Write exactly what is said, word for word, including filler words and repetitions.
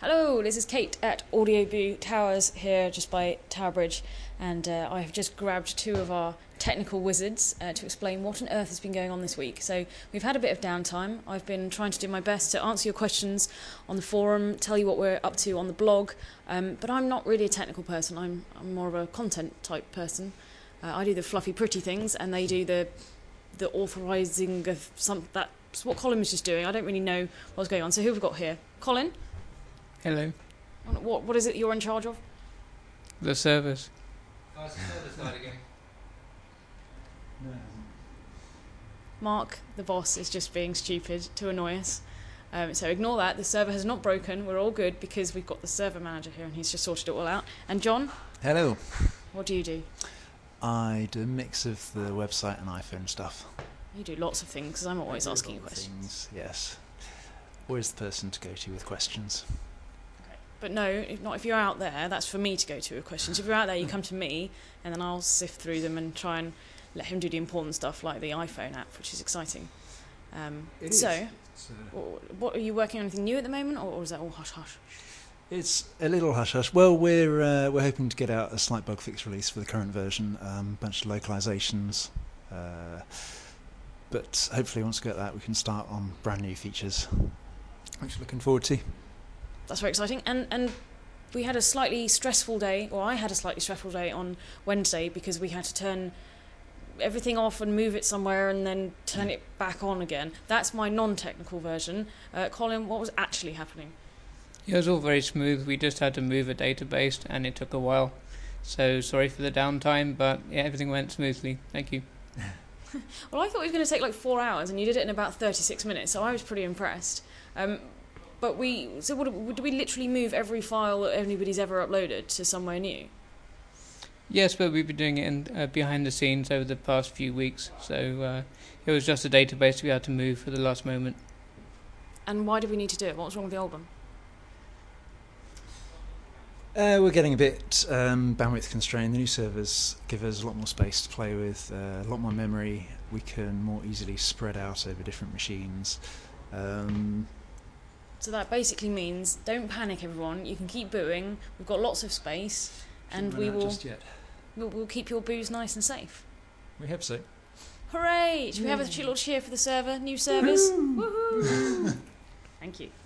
Hello, this is Kate at Audioboo Towers here just by Tower Bridge, and uh, I have just grabbed two of our technical wizards uh, to explain what on earth has been going on this week. So we've had a bit of downtime. I've been trying to do my best to answer your questions on the forum, tell you what we're up to on the blog, um, but I'm not really a technical person. I'm, I'm more of a content type person. Uh, I do the fluffy pretty things and they do the the authorising of some. That's what Colin was just doing. I don't really know what's going on. So who have we got here? Colin? Hello. What What is it you're in charge of? The servers. Oh, it's the server side again. No, it hasn't. Mark, the boss, is just being stupid to annoy us. Um, so ignore that. The server has not broken. We're all good because we've got the server manager here and he's just sorted it all out. And John, Hello. what do you do? I do a mix of the website and iPhone stuff. You do lots of things because I'm always I do a asking you lot of questions. Things, yes. Always the person to go to with questions. But no, if not if you're out there, that's for me to go to with questions. If you're out there, you come to me and then I'll sift through them and try and let him do the important stuff like the iPhone app, which is exciting. Um, It so, is. It's, uh, wh- what are you working on anything new at the moment, or, or is that all hush hush? it's a little hush hush. Well, we're uh, we're hoping to get out a slight bug fix release for the current version, a um, bunch of localizations. Uh, but hopefully, once we get that, we can start on brand new features, which we're looking forward to. That's very exciting. And and we had a slightly stressful day, or I had a slightly stressful day on Wednesday because we had to turn everything off and move it somewhere and then turn it back on again. That's my non-technical version. Uh, Colin, what was actually happening? It was all very smooth. We just had to move a database and it took a while. So sorry for the downtime, but yeah, everything went smoothly. Thank you. Well, I thought it was going to take like four hours and you did it in about thirty-six minutes, so I was pretty impressed. Um, but we, so what, do we literally move every file that anybody's ever uploaded to somewhere new? Yes, but we've been doing it in, uh, behind the scenes over the past few weeks. So uh, it was just a database we had to move for the last moment. And why did we need to do it? What was wrong with the old one? Uh, we're getting a bit um, bandwidth constrained. The new servers give us a lot more space to play with, uh, a lot more memory. We can more easily spread out over different machines. Um, So that basically means don't panic, everyone. You can keep booing. We've got lots of space, and shouldn't we run out will just yet. we'll, we'll keep your booze nice and safe. We hope so. Hooray! Should we have a little cheer for the server? New servers? Woohoo! Thank you.